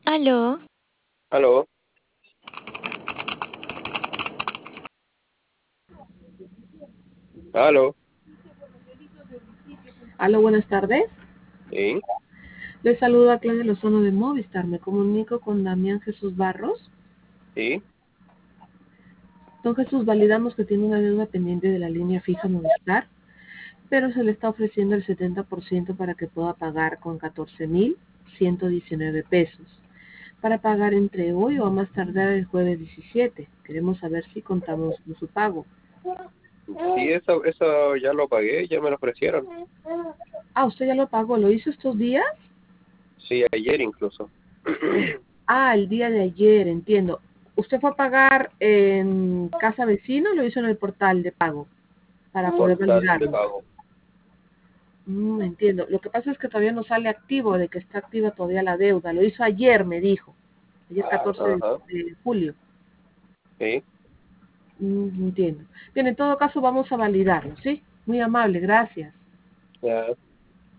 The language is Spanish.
Aló, Aló, aló, Aló, buenas tardes. sí, Les saludo a Claudia Lozano de Movistar. Me comunico con Damián Jesús Barros. sí, Don Jesús, validamos que tiene una deuda pendiente de la línea fija Movistar, pero se le está ofreciendo el 70% para que pueda pagar con 14.119 pesos. Para pagar entre hoy o a más tardar el jueves 17. Queremos saber si contamos con su pago. sí, eso ya lo pagué, ya me lo ofrecieron. Ah, usted ya lo pagó. ¿Lo hizo estos días? Sí, ayer incluso. Ah, el día de ayer, entiendo. ¿Usted fue a pagar en Casa Vecino o lo hizo en el portal de pago para poder Portal de validarlo? pago. Entiendo. Lo que pasa es que todavía no sale activo, de que está activa todavía la deuda. Lo hizo ayer, me dijo. Ayer 14 Ajá, de julio. sí, Entiendo. Bien, en todo caso vamos a validarlo, ¿sí? Muy amable, gracias. ya.